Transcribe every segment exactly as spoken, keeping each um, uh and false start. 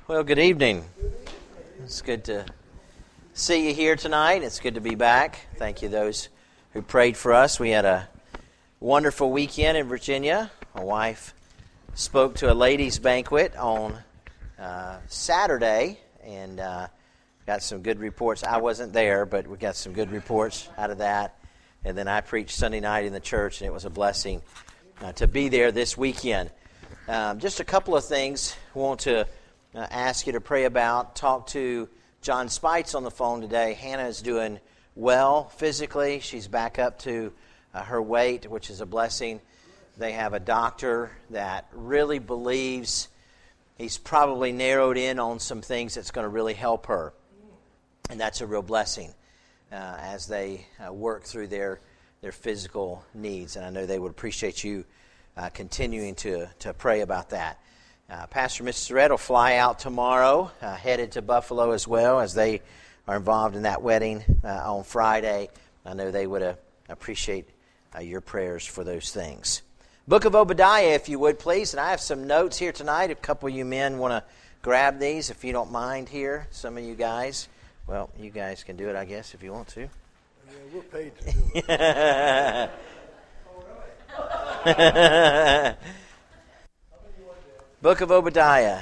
Well, good evening. It's good to see you here tonight. It's good to be back. Thank you those who prayed for us. We had a wonderful weekend in Virginia. My wife spoke to a ladies' banquet on uh, Saturday and uh, got some good reports. I wasn't there, but we got some good reports out of that. And then I preached Sunday night in the church, and it was a blessing uh, to be there this weekend. Um, just a couple of things I want to Uh, ask you to pray about. Talk to John Spites on the phone today. Hannah is doing well physically. She's back up to uh, her weight, which is a blessing. They have a doctor that really believes he's probably narrowed in on some things that's going to really help her. And that's a real blessing uh, as they uh, work through their, their physical needs. And I know they would appreciate you uh, continuing to, to pray about that. Uh, Pastor and Missus Surratt will fly out tomorrow, uh, headed to Buffalo as well, as they are involved in that wedding uh, on Friday. I know they would uh, appreciate uh, your prayers for those things. Book of Obadiah, if you would, please. And I have some notes here tonight. A couple of you men want to grab these, if you don't mind here. Some of you guys. Well, you guys can do it, I guess, if you want to. Yeah, we're paid to do it. Book of Obadiah.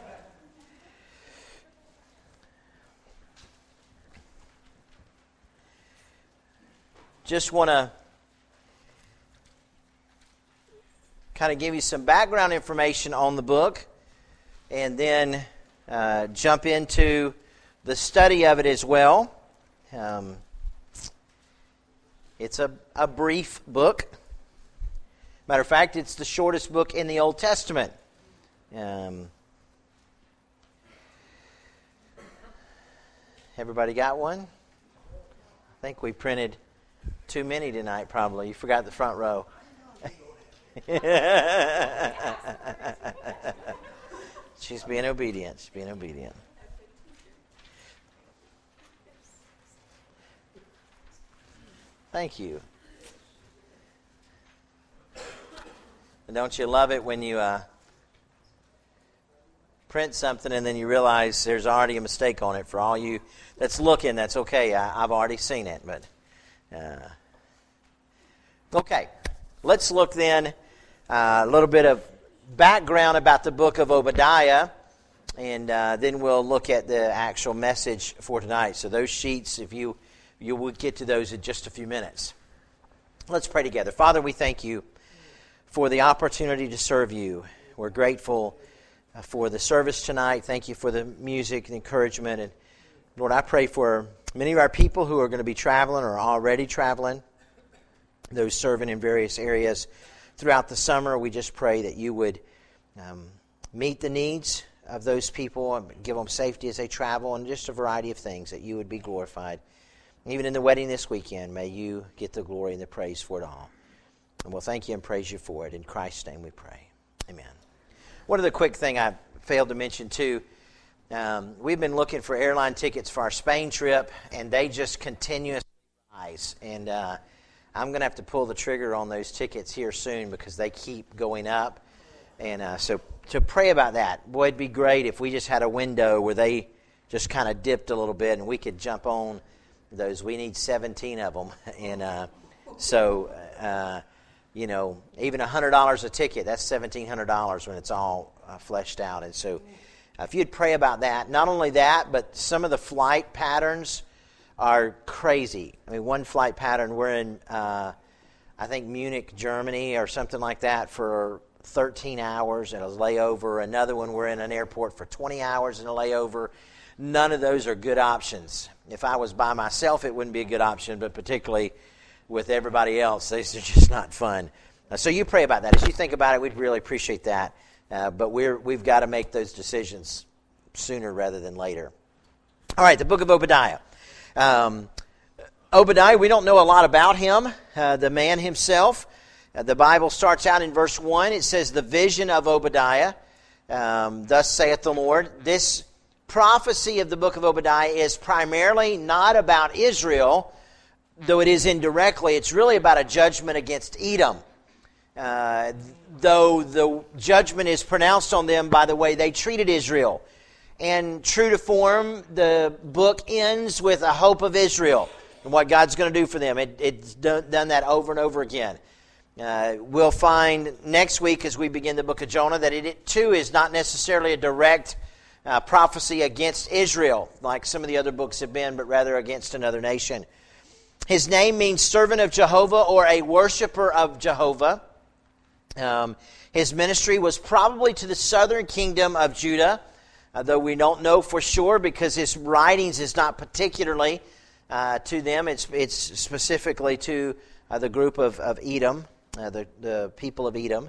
Just want to kind of give you some background information on the book and then uh, jump into the study of it as well. Um, it's a, a brief book. Matter of fact, it's the shortest book in the Old Testament. Um, everybody got one? I think we printed too many tonight, probably. You forgot the front row. She's being obedient. She's being obedient. Thank you. And don't you love it when you uh, print something and then you realize there's already a mistake on it? For all you that's looking, that's okay. I, I've already seen it. But uh, okay, let's look then uh, a little bit of background about the book of Obadiah, and uh, then we'll look at the actual message for tonight. So those sheets, if you you will get to those in just a few minutes. Let's pray together. Father, we thank you for the opportunity to serve you. We're grateful for the service tonight. Thank you for the music and encouragement. And Lord, I pray for many of our people who are going to be traveling or are already traveling, those serving in various areas throughout the summer. We just pray that you would um, meet the needs of those people and give them safety as they travel, and just a variety of things, that you would be glorified. Even in the wedding this weekend, may you get the glory and the praise for it all. And we'll thank you and praise you for it. In Christ's name we pray. Amen. One other quick thing I failed to mention too, um, we've been looking for airline tickets for our Spain trip, and they just continuously rise. And uh, I'm going to have to pull the trigger on those tickets here soon because they keep going up. And uh, so to pray about that. Boy, it'd be great if we just had a window where they just kind of dipped a little bit and we could jump on those. We need seventeen of them. And uh, so... Uh, You know, even one hundred dollars a ticket, that's seventeen hundred dollars when it's all uh, fleshed out. And so uh, if you'd pray about that. Not only that, but some of the flight patterns are crazy. I mean, one flight pattern, we're in, uh, I think, Munich, Germany or something like that for thirteen hours and a layover. Another one, we're in an airport for twenty hours and a layover. None of those are good options. If I was by myself, it wouldn't be a good option, but particularly with everybody else, these are just not fun. Uh, so you pray about that. As you think about it, we'd really appreciate that. Uh, but we're, we've got to make those decisions sooner rather than later. All right, the book of Obadiah. Um, Obadiah, we don't know a lot about him, uh, the man himself. Uh, the Bible starts out in verse one. It says, the vision of Obadiah. Um, Thus saith the Lord. This prophecy of the book of Obadiah is primarily not about Israel, though it is indirectly. It's really about a judgment against Edom. Uh, though the judgment is pronounced on them by the way they treated Israel. And true to form, the book ends with a hope of Israel and what God's going to do for them. It, it's done, done that over and over again. Uh, we'll find next week as we begin the book of Jonah that it, it too is not necessarily a direct uh, prophecy against Israel like some of the other books have been, but rather against another nation. His name means servant of Jehovah or a worshiper of Jehovah. Um, his ministry was probably to the southern kingdom of Judah, uh, though we don't know for sure because his writings is not particularly uh, to them. It's it's specifically to uh, the group of, of Edom, uh, the, the people of Edom.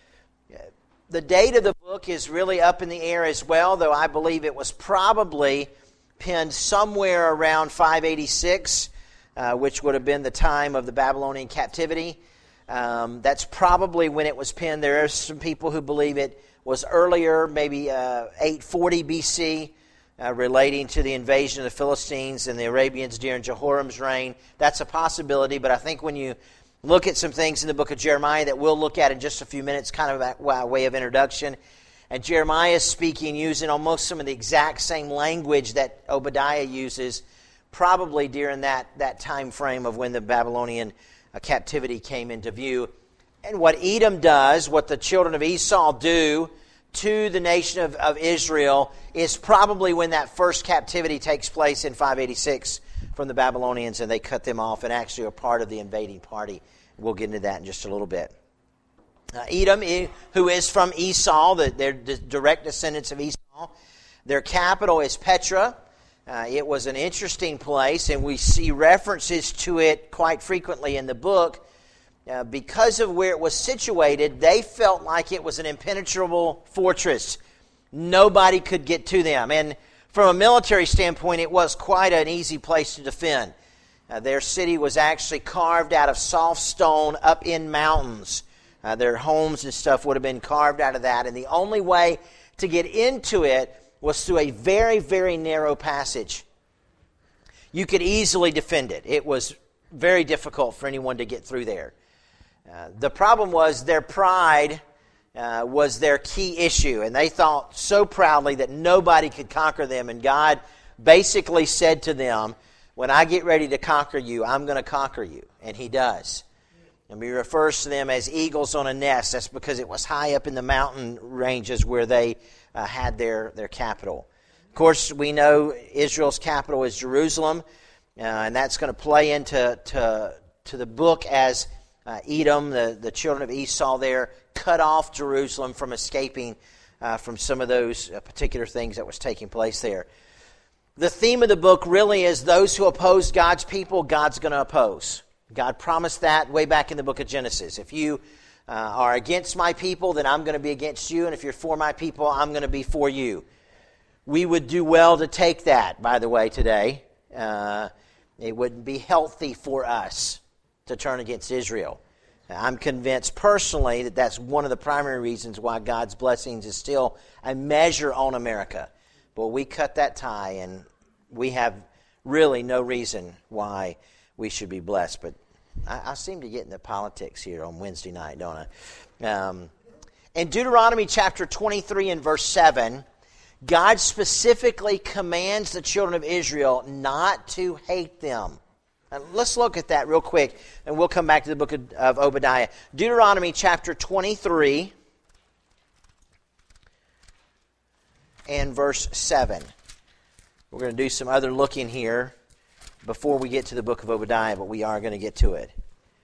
The date of the book is really up in the air as well, though I believe it was probably penned somewhere around five eighty-six, uh, which would have been the time of the Babylonian captivity. Um, that's probably when it was penned. There are some people who believe it was earlier, maybe uh, eight forty B C, uh, relating to the invasion of the Philistines and the Arabians during Jehoram's reign. That's a possibility, but I think when you look at some things in the book of Jeremiah that we'll look at in just a few minutes, kind of a way of introduction, and Jeremiah is speaking using almost some of the exact same language that Obadiah uses, probably during that, that time frame of when the Babylonian uh, captivity came into view. And what Edom does, what the children of Esau do to the nation of, of Israel, is probably when that first captivity takes place in five eighty-six from the Babylonians, and they cut them off and actually are part of the invading party. We'll get into that in just a little bit. Uh, Edom, who is from Esau, the, they're the direct descendants of Esau. Their capital is Petra. Uh, it was an interesting place, and we see references to it quite frequently in the book. Uh, because of where it was situated, they felt like it was an impenetrable fortress. Nobody could get to them. And from a military standpoint, it was quite an easy place to defend. Uh, their city was actually carved out of soft stone up in mountains. Uh, their homes and stuff would have been carved out of that. And the only way to get into it was through a very, very narrow passage. You could easily defend it. It was very difficult for anyone to get through there. Uh, the problem was their pride uh, was their key issue. And they thought so proudly that nobody could conquer them. And God basically said to them, when I get ready to conquer you, I'm going to conquer you. And He does. And He refers to them as eagles on a nest. That's because it was high up in the mountain ranges where they uh, had their, their capital. Of course, we know Israel's capital is Jerusalem. Uh, and that's going to play into to, to the book as uh, Edom, the, the children of Esau there, cut off Jerusalem from escaping uh, from some of those uh, particular things that was taking place there. The theme of the book really is those who oppose God's people, God's going to oppose. God promised that way back in the book of Genesis. If you uh, are against my people, then I'm going to be against you. And if you're for my people, I'm going to be for you. We would do well to take that, by the way, today. Uh, it wouldn't be healthy for us to turn against Israel. I'm convinced personally that that's one of the primary reasons why God's blessings is still a measure on America. But we cut that tie, and we have really no reason why we should be blessed. But I, I seem to get into politics here on Wednesday night, don't I? Um, in Deuteronomy chapter twenty-three and verse seven, God specifically commands the children of Israel not to hate them. Now, let's look at that real quick, and we'll come back to the book of, of Obadiah. Deuteronomy chapter twenty-three and verse seven. We're going to do some other looking here before we get to the book of Obadiah, but we are going to get to it.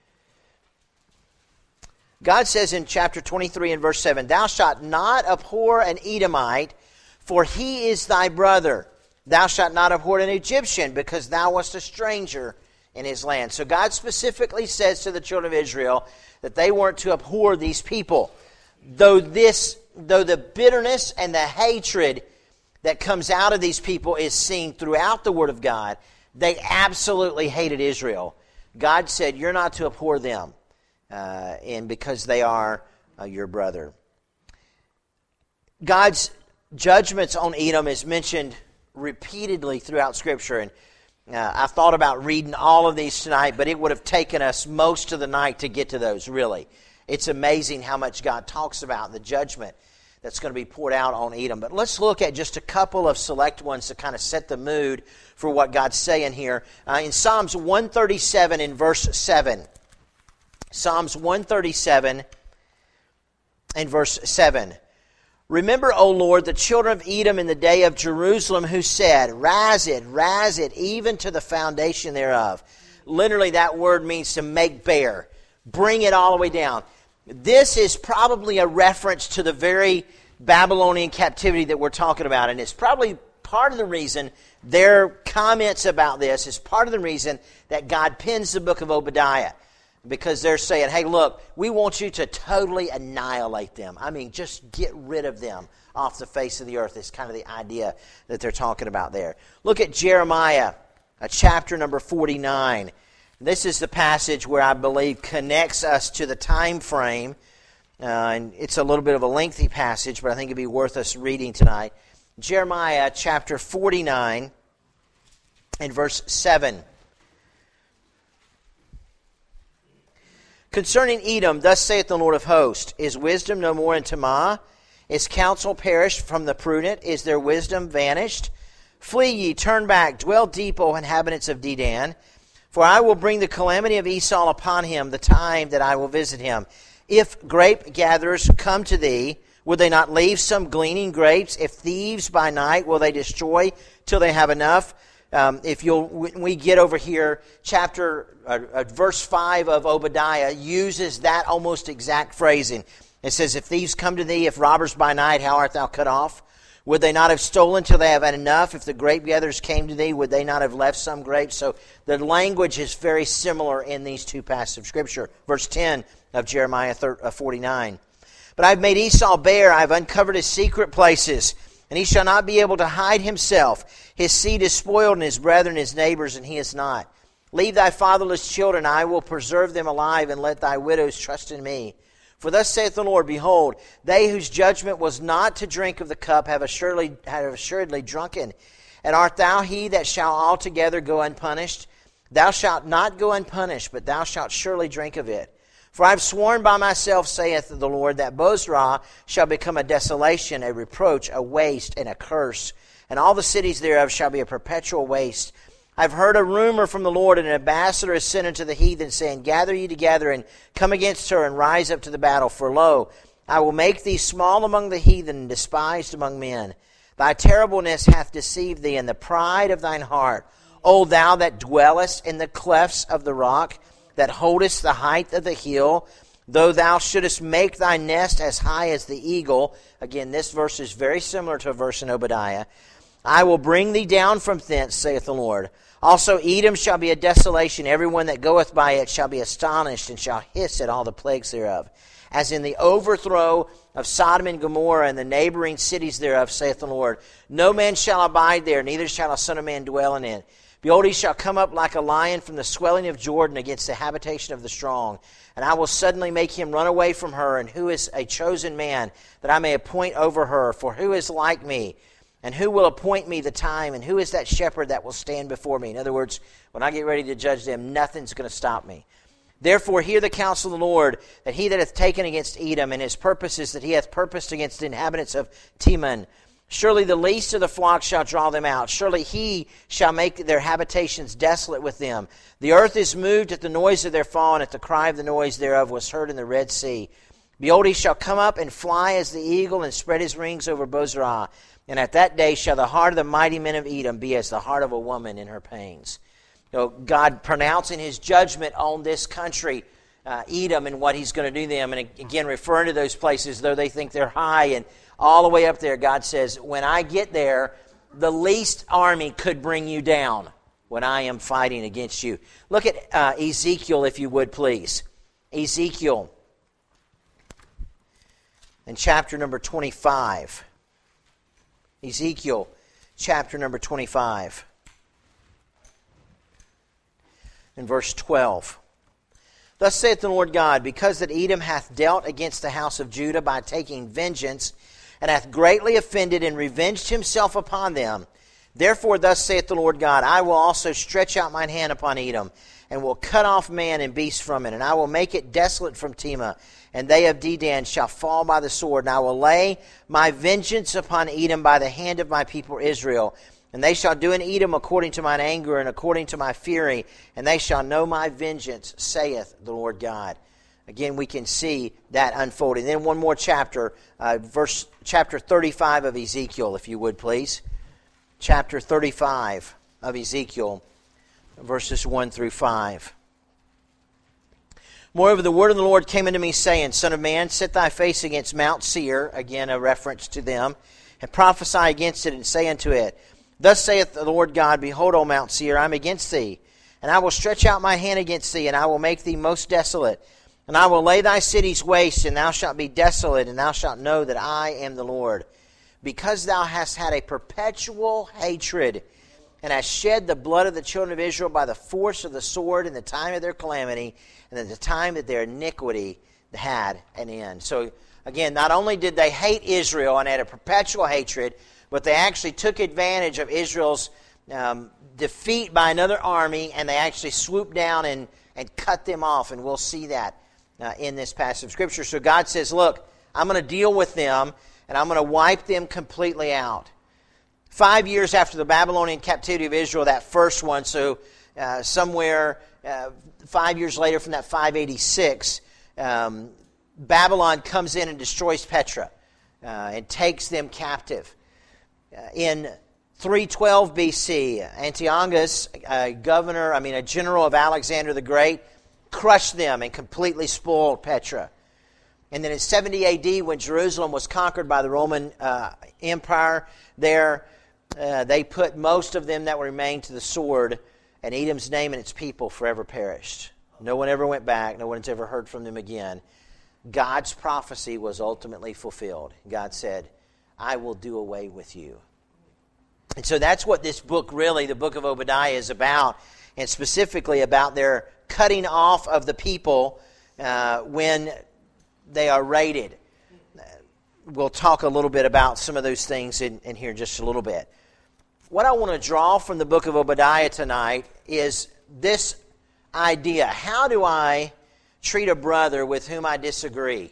God says in chapter twenty-three and verse seven, Thou shalt not abhor an Edomite, for he is thy brother. Thou shalt not abhor an Egyptian, because thou wast a stranger in his land. So God specifically says to the children of Israel that they weren't to abhor these people. Though this, though the bitterness and the hatred that comes out of these people is seen throughout the Word of God, they absolutely hated Israel. God said, you're not to abhor them, uh, and because they are uh, your brother. God's judgments on Edom is mentioned repeatedly throughout Scripture, and uh, I thought about reading all of these tonight, but it would have taken us most of the night to get to those, really. It's amazing how much God talks about the judgment that's going to be poured out on Edom. But let's look at just a couple of select ones to kind of set the mood for what God's saying here. Uh, in Psalms one thirty-seven in verse seven. Psalms one thirty-seven in verse seven. Remember, O Lord, the children of Edom in the day of Jerusalem who said, Raz it, raz it, even to the foundation thereof. Literally, that word means to make bare. Bring it all the way down. This is probably a reference to the very Babylonian captivity that we're talking about. And it's probably part of the reason their comments about this is part of the reason that God pens the book of Obadiah. Because they're saying, hey, look, we want you to totally annihilate them. I mean, just get rid of them off the face of the earth. It's kind of the idea that they're talking about there. Look at Jeremiah, uh, chapter number forty-nine. This is the passage where I believe connects us to the time frame. Uh, and it's a little bit of a lengthy passage, but I think it'd be worth us reading tonight. Jeremiah chapter forty-nine and verse seven. Concerning Edom, thus saith the Lord of hosts, is wisdom no more in Temah? Is counsel perished from the prudent? Is their wisdom vanished? Flee ye, turn back, dwell deep, O inhabitants of Dedan. For I will bring the calamity of Esau upon him, the time that I will visit him. If grape gatherers come to thee, will they not leave some gleaning grapes? If thieves by night, will they destroy till they have enough? Um, if you'll, when we get over here, chapter, uh, uh, verse five of Obadiah uses that almost exact phrasing. It says, if thieves come to thee, if robbers by night, how art thou cut off? Would they not have stolen till they have had enough? If the grape gatherers came to thee, would they not have left some grapes? So the language is very similar in these two passages of Scripture. Verse ten of Jeremiah forty-nine. But I have made Esau bare, I have uncovered his secret places, and he shall not be able to hide himself. His seed is spoiled, and his brethren, his neighbors, and he is not. Leave thy fatherless children, I will preserve them alive, and let thy widows trust in me. For thus saith the Lord, behold, they whose judgment was not to drink of the cup have assuredly, have assuredly drunken. And art thou he that shall altogether go unpunished? Thou shalt not go unpunished, but thou shalt surely drink of it. For I have sworn by myself, saith the Lord, that Bozrah shall become a desolation, a reproach, a waste, and a curse. And all the cities thereof shall be a perpetual waste. I have heard a rumor from the Lord, and an ambassador is sent unto the heathen, saying, Gather ye together, and come against her, and rise up to the battle. For lo, I will make thee small among the heathen, and despised among men. Thy terribleness hath deceived thee, and the pride of thine heart. O thou that dwellest in the clefts of the rock, that holdest the height of the hill, though thou shouldest make thy nest as high as the eagle. Again, this verse is very similar to a verse in Obadiah. I will bring thee down from thence, saith the Lord. Also Edom shall be a desolation. Everyone that goeth by it shall be astonished, and shall hiss at all the plagues thereof. As in the overthrow of Sodom and Gomorrah and the neighboring cities thereof, saith the Lord. No man shall abide there, neither shall a son of man dwell in it. Behold, he shall come up like a lion from the swelling of Jordan against the habitation of the strong. And I will suddenly make him run away from her. And who is a chosen man, that I may appoint over her? For who is like me? And who will appoint me the time? And who is that shepherd that will stand before me? In other words, when I get ready to judge them, nothing's going to stop me. Therefore hear the counsel of the Lord, that he that hath taken against Edom, and his purposes that he hath purposed against the inhabitants of Teman, surely the least of the flock shall draw them out. Surely he shall make their habitations desolate with them. The earth is moved at the noise of their fall, and at the cry of the noise thereof was heard in the Red Sea. Behold, he shall come up and fly as the eagle, and spread his wings over Bozrah. And at that day shall the heart of the mighty men of Edom be as the heart of a woman in her pains. You know, God pronouncing his judgment on this country, uh, Edom, and what he's going to do to them. And again, referring to those places, though they think they're high and all the way up there, God says, when I get there, the least army could bring you down when I am fighting against you. Look at uh, Ezekiel, if you would, please. Ezekiel, in chapter number twenty-five. Ezekiel, chapter number twenty-five. In verse twelve. Thus saith the Lord God, because that Edom hath dealt against the house of Judah by taking vengeance, and hath greatly offended and revenged himself upon them, Therefore thus saith the Lord God, I will also stretch out mine hand upon Edom, and will cut off man and beast from it, and I will make it desolate from Tema, and they of Dedan shall fall by the sword, and I will lay my vengeance upon Edom by the hand of my people Israel, and they shall do in Edom according to mine anger and according to my fury, and they shall know my vengeance, saith the Lord God. Again, we can see that unfolding. Then one more chapter, uh, verse chapter thirty-five of Ezekiel, if you would please. Chapter thirty-five of Ezekiel, verses one through five. Moreover, the word of the Lord came unto me, saying, Son of man, set thy face against Mount Seir, again a reference to them, and prophesy against it, and say unto it, Thus saith the Lord God, Behold, O Mount Seir, I am against thee, and I will stretch out my hand against thee, and I will make thee most desolate. And I will lay thy cities waste, and thou shalt be desolate, and thou shalt know that I am the Lord. Because thou hast had a perpetual hatred, and hast shed the blood of the children of Israel by the force of the sword in the time of their calamity, and at the time that their iniquity had an end. So, again, not only did they hate Israel and had a perpetual hatred, but they actually took advantage of Israel's um, defeat by another army, and they actually swooped down and, and cut them off, and we'll see that Uh, in this passage of Scripture. So God says, look, I'm going to deal with them, and I'm going to wipe them completely out. Five years after the Babylonian captivity of Israel, that first one, so uh, somewhere uh, five years later from that five eighty-six, um, Babylon comes in and destroys Petra uh, and takes them captive. Uh, in three twelve B C, Antiochus, a governor, I mean a general of Alexander the Great, crushed them and completely spoiled Petra. And then in seventy A D, when Jerusalem was conquered by the Roman uh, Empire, there uh, they put most of them that remained to the sword, and Edom's name and its people forever perished. No one ever went back. No one's ever heard from them again. God's prophecy was ultimately fulfilled. God said, I will do away with you. And so that's what this book really, the book of Obadiah, is about, and specifically about their cutting off of the people uh, when they are raided. We'll talk a little bit about some of those things in, in here just a little bit. What I want to draw from the book of Obadiah tonight is this idea. How do I treat a brother with whom I disagree?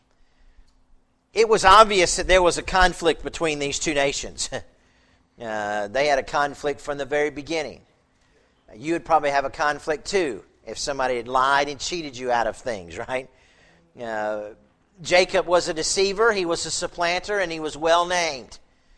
It was obvious that there was a conflict between these two nations. uh, they had a conflict from the very beginning. You would probably have a conflict too if somebody had lied and cheated you out of things, right? Uh, Jacob was a deceiver, he was a supplanter, and he was well named.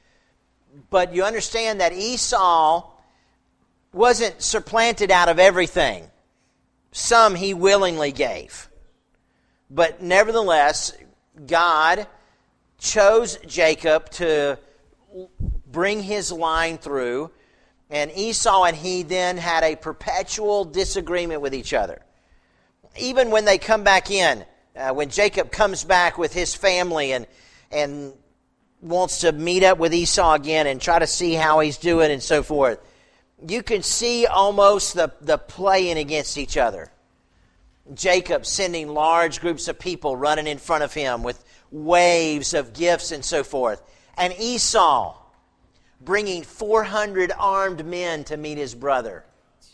But you understand that Esau wasn't supplanted out of everything. Some he willingly gave. But nevertheless, God chose Jacob to bring his line through, and Esau and he then had a perpetual disagreement with each other. Even when they come back in, uh, when Jacob comes back with his family and and wants to meet up with Esau again and try to see how he's doing and so forth, you can see almost the, the playing against each other. Jacob sending large groups of people running in front of him with waves of gifts and so forth. And Esau bringing four hundred armed men to meet his brother.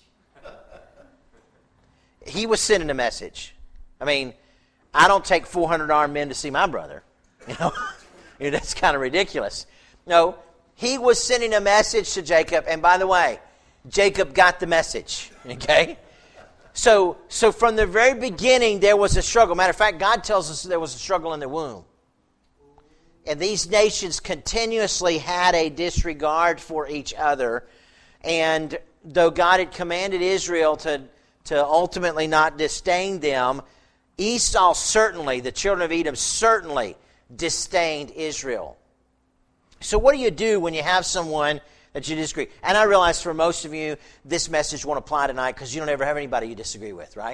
He was sending a message. I mean, I don't take four hundred armed men to see my brother. You know, that's kind of ridiculous. No, he was sending a message to Jacob. And by the way, Jacob got the message. Okay? So, so from the very beginning, there was a struggle. Matter of fact, God tells us there was a struggle in the womb. And these nations continuously had a disregard for each other. And though God had commanded Israel to, to ultimately not disdain them, Esau certainly, the children of Edom certainly disdained Israel. So what do you do when you have someone that you disagree? And I realize for most of you, this message won't apply tonight because you don't ever have anybody you disagree with, right?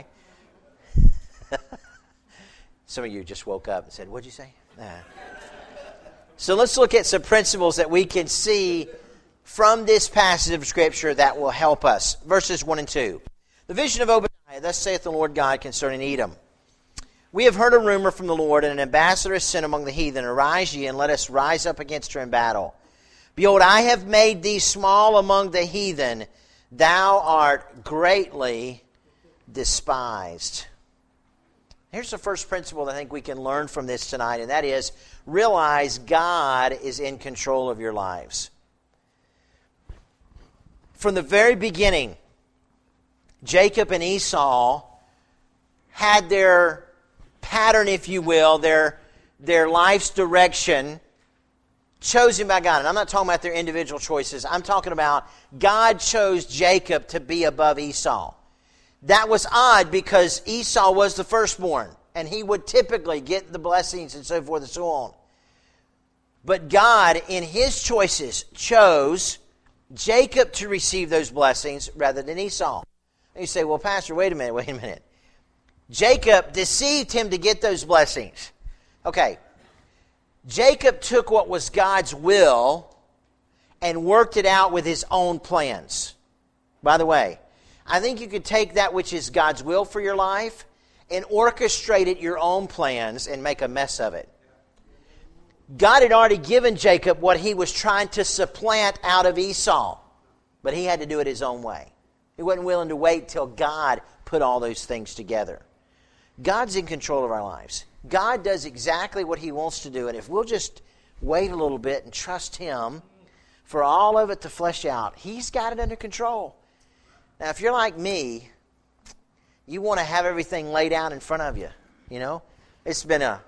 Some of you just woke up and said, what'd you say? Nah. So let's look at some principles that we can see from this passage of Scripture that will help us. Verses one and two. The vision of Obadiah, thus saith the Lord God concerning Edom. We have heard a rumor from the Lord, and an ambassador is sent among the heathen. Arise ye, and let us rise up against her in battle. Behold, I have made thee small among the heathen. Thou art greatly despised. Here's the first principle that I think we can learn from this tonight, and that is realize God is in control of your lives. From the very beginning, Jacob and Esau had their pattern, if you will, their, their life's direction chosen by God. And I'm not talking about their individual choices. I'm talking about God chose Jacob to be above Esau. That was odd because Esau was the firstborn, and he would typically get the blessings and so forth and so on. But God, in His choices, chose Jacob to receive those blessings rather than Esau. And you say, well, Pastor, wait a minute, wait a minute. Jacob deceived him to get those blessings. Okay, Jacob took what was God's will and worked it out with his own plans. By the way, I think you could take that which is God's will for your life and orchestrate it your own plans and make a mess of it. God had already given Jacob what he was trying to supplant out of Esau, but he had to do it his own way. He wasn't willing to wait till God put all those things together. God's in control of our lives. God does exactly what He wants to do, and if we'll just wait a little bit and trust Him for all of it to flesh out, He's got it under control. Now, if you're like me, you want to have everything laid out in front of you, you know? It's been a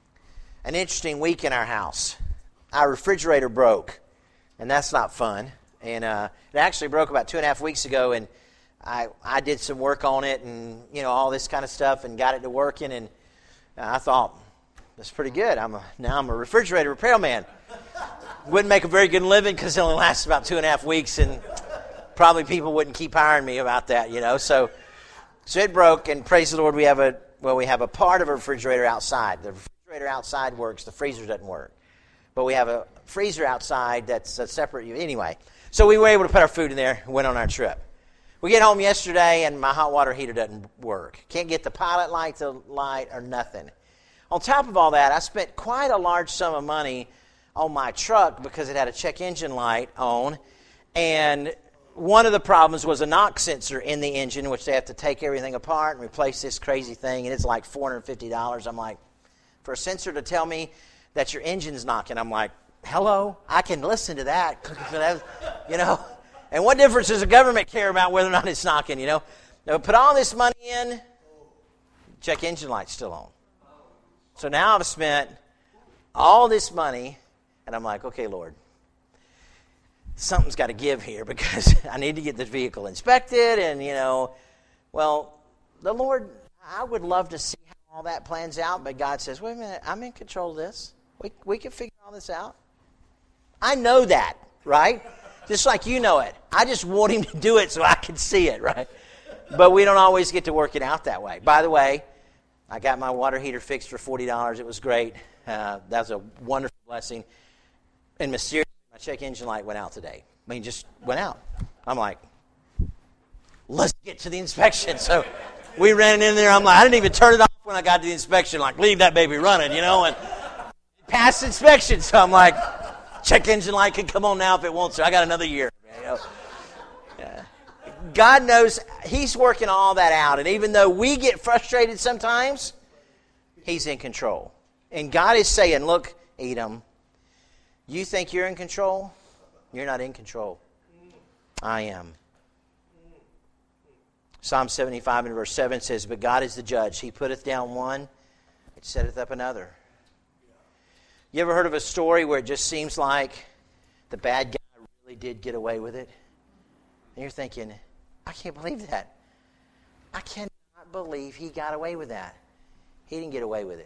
an interesting week in our house. Our refrigerator broke, and that's not fun. And uh, it actually broke about two and a half weeks ago, and I I did some work on it and, you know, all this kind of stuff and got it to working, and I thought, that's pretty good. I'm a, now I'm a refrigerator repairman. Wouldn't make a very good living because it only lasts about two and a half weeks, and probably people wouldn't keep hiring me about that, you know. So so it broke, and praise the Lord, we have a, well, we have a part of a refrigerator outside. The refrigerator outside works, the freezer doesn't work. But we have a freezer outside that's a separate, anyway. So we were able to put our food in there and went on our trip. We get home yesterday, and my hot water heater doesn't work. Can't get the pilot light to light or nothing. On top of all that, I spent quite a large sum of money on my truck because it had a check engine light on. And one of the problems was a knock sensor in the engine, which they have to take everything apart and replace this crazy thing, and it's like four hundred fifty dollars. I'm like, for a sensor to tell me that your engine's knocking, I'm like, hello? I can listen to that, you know? And what difference does the government care about whether or not it's knocking, you know? Now, put all this money in, check engine light's still on. So now I've spent all this money, and I'm like, okay, Lord, something's got to give here because I need to get this vehicle inspected, and, you know, well, the Lord, I would love to see how all that plans out, but God says, wait a minute, I'm in control of this. We, we can figure all this out. I know that, right? Just like you know it. I just want Him to do it so I can see it, right? But we don't always get to work it out that way. By the way, I got my water heater fixed for forty dollars. It was great. Uh, that was a wonderful blessing. And mysteriously, my check engine light went out today. I mean, just went out. I'm like, let's get to the inspection. So we ran in there. I'm like, I didn't even turn it off when I got to the inspection. Like, leave that baby running, you know, and passed inspection. So I'm like, check engine light can come on now if it wants to. I got another year. You know? Yeah. God knows He's working all that out. And even though we get frustrated sometimes, He's in control. And God is saying, look, Edom, you think you're in control? You're not in control. I am. Psalm seventy-five and verse seven says, but God is the judge. He putteth down one, it setteth up another. You ever heard of a story where it just seems like the bad guy really did get away with it? And you're thinking, I can't believe that. I cannot believe he got away with that. He didn't get away with it.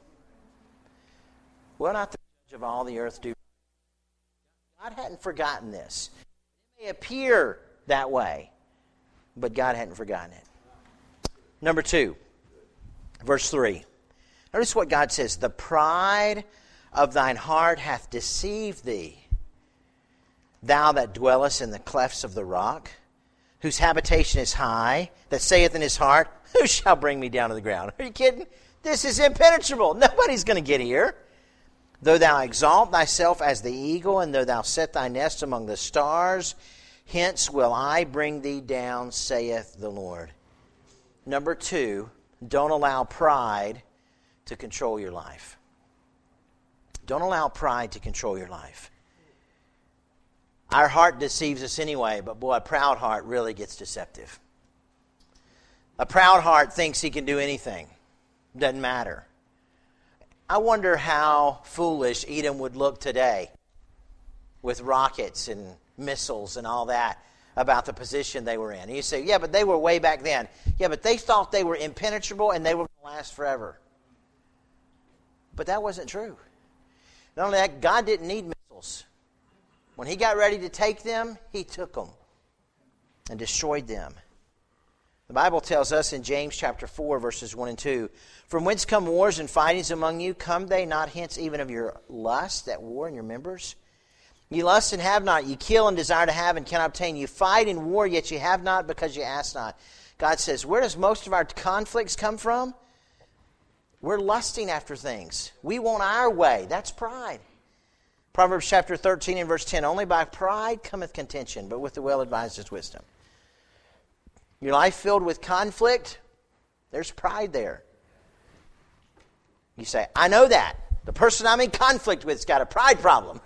Will not the judge of all the earth do? God hadn't forgotten this. It may appear that way, but God hadn't forgotten it. Number two, verse three. Notice what God says. The pride of thine heart hath deceived thee, thou that dwellest in the clefts of the rock, whose habitation is high, that saith in his heart, who shall bring me down to the ground? Are you kidding? This is impenetrable. Nobody's going to get here. Though thou exalt thyself as the eagle, and though thou set thy nest among the stars, hence will I bring thee down, saith the Lord. Number two, don't allow pride to control your life. Don't allow pride to control your life. Our heart deceives us anyway, but boy, a proud heart really gets deceptive. A proud heart thinks he can do anything. Doesn't matter. I wonder how foolish Edom would look today with rockets and missiles and all that about the position they were in. And you say, yeah, but they were way back then. Yeah, but they thought they were impenetrable and they were going to last forever. But that wasn't true. Not only that, God didn't need missiles. When he got ready to take them, he took them and destroyed them. The Bible tells us in James chapter four, verses one and two, from whence come wars and fightings among you? Come they not hence even of your lust, that war in your members? You lust and have not. You kill and desire to have and cannot obtain. You fight in war, yet you have not because you ask not. God says, where does most of our conflicts come from? We're lusting after things. We want our way. That's pride. Proverbs chapter thirteen and verse ten, only by pride cometh contention, but with the well-advised is wisdom. Your life filled with conflict, there's pride there. You say, I know that. The person I'm in conflict with has got a pride problem.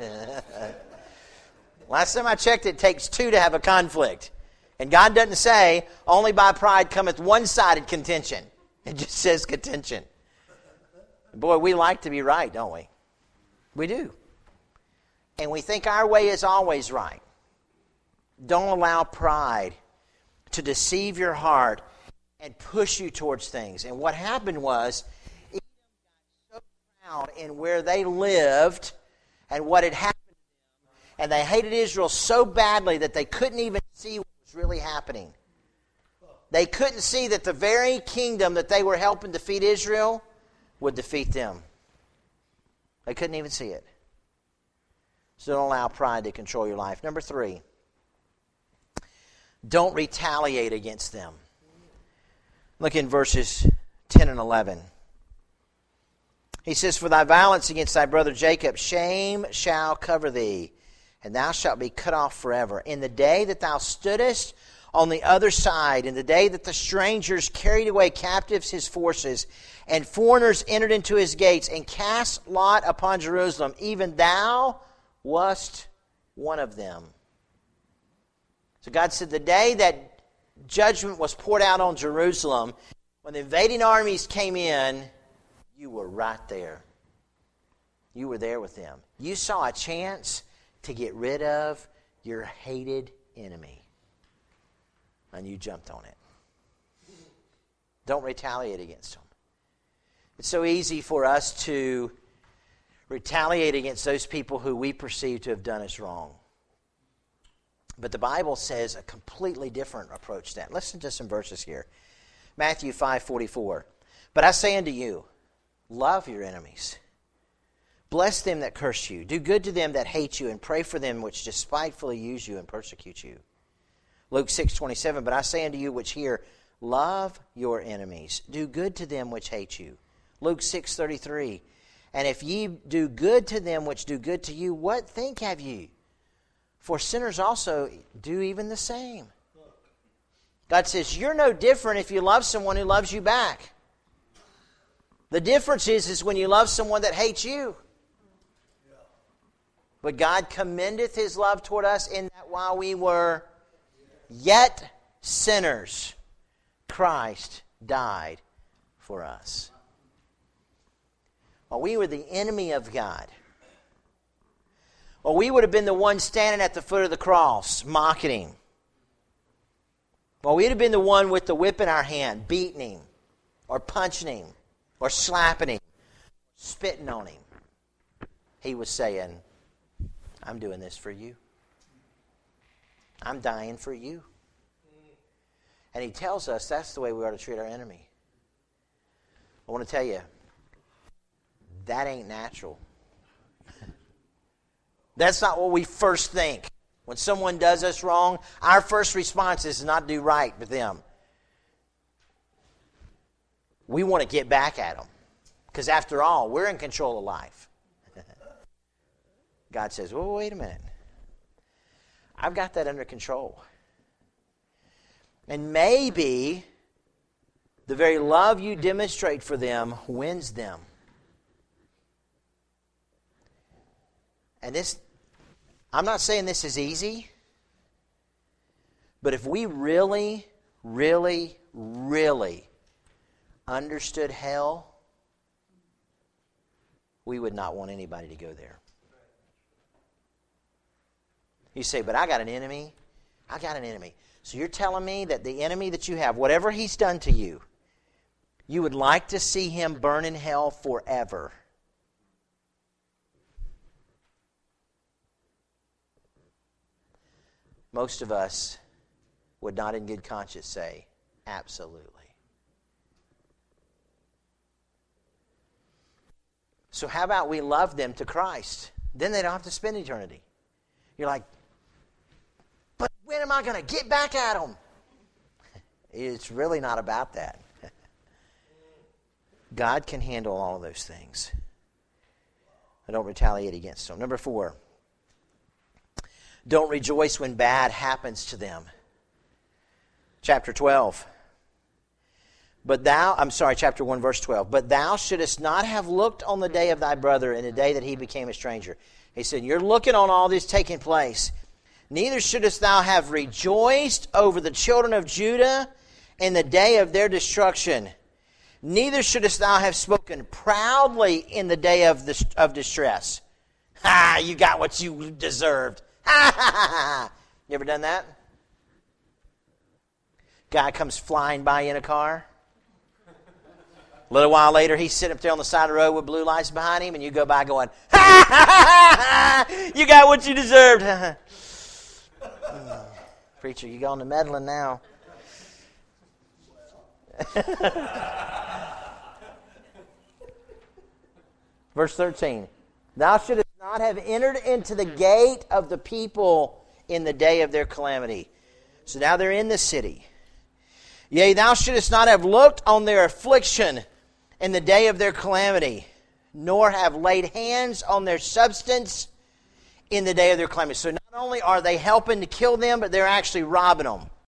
Last time I checked, it takes two to have a conflict. And God doesn't say, only by pride cometh one-sided contention. It just says contention. Boy, we like to be right, don't we? We do. And we think our way is always right. Don't allow pride to deceive your heart and push you towards things. And what happened was, Edom got so proud in where they lived and what had happened to them, and they hated Israel so badly that they couldn't even see what was really happening. They couldn't see that the very kingdom that they were helping defeat Israel would defeat them. They couldn't even see it. So don't allow pride to control your life. Number three, don't retaliate against them. Look in verses ten and eleven. He says, for thy violence against thy brother Jacob, shame shall cover thee, and thou shalt be cut off forever. In the day that thou stoodest on the other side, in the day that the strangers carried away captives his forces, and foreigners entered into his gates, and cast lot upon Jerusalem, even thou wast one of them. So God said the day that judgment was poured out on Jerusalem, when the invading armies came in, you were right there. You were there with them. You saw a chance to get rid of your hated enemy. And you jumped on it. Don't retaliate against them. It's so easy for us to retaliate against those people who we perceive to have done us wrong. But the Bible says a completely different approach to that. Listen to some verses here. Matthew five forty-four. But I say unto you, love your enemies. Bless them that curse you. Do good to them that hate you, and pray for them which despitefully use you and persecute you. Luke six twenty-seven. But I say unto you which hear, love your enemies. Do good to them which hate you. Luke six thirty-three. And if ye do good to them which do good to you, what think have ye? For sinners also do even the same. God says, you're no different if you love someone who loves you back. The difference is, is when you love someone that hates you. But God commendeth his love toward us in that while we were yet sinners, Christ died for us. While we were the enemy of God, well, we would have been the one standing at the foot of the cross, mocking him. Well, we'd have been the one with the whip in our hand, beating him, or punching him, or slapping him, spitting on him. He was saying, I'm doing this for you. I'm dying for you. And he tells us that's the way we ought to treat our enemy. I want to tell you, that ain't natural. That's not what we first think. When someone does us wrong, our first response is to not do right with them. We want to get back at them. Because after all, we're in control of life. God says, well, wait a minute. I've got that under control. And maybe the very love you demonstrate for them wins them. And this, I'm not saying this is easy, but if we really, really, really understood hell, we would not want anybody to go there. You say, but I got an enemy. I got an enemy. So you're telling me that the enemy that you have, whatever he's done to you, you would like to see him burn in hell forever. Most of us would not in good conscience say, absolutely. So how about we love them to Christ? Then they don't have to spend eternity. You're like, but when am I going to get back at them? It's really not about that. God can handle all of those things. I don't retaliate against them. Number four, don't rejoice when bad happens to them. Chapter twelve. But thou, I'm sorry, chapter one, verse twelve. But thou shouldest not have looked on the day of thy brother in the day that he became a stranger. He said, you're looking on all this taking place. Neither shouldest thou have rejoiced over the children of Judah in the day of their destruction. Neither shouldest thou have spoken proudly in the day of, the, of distress. Ha! You got what you deserved. Ha ha ha ha! You ever done that? Guy comes flying by in a car. A little while later, he's sitting up there on the side of the road with blue lights behind him, and you go by going, ha ha ha ha! You got what you deserved. Preacher, you going to meddling now. Verse thirteen. Thou shouldest not have entered into the gate of the people in the day of their calamity. So now they're in the city. Yea, thou shouldest not have looked on their affliction in the day of their calamity, nor have laid hands on their substance in the day of their calamity. So not only are they helping to kill them, but they're actually robbing them.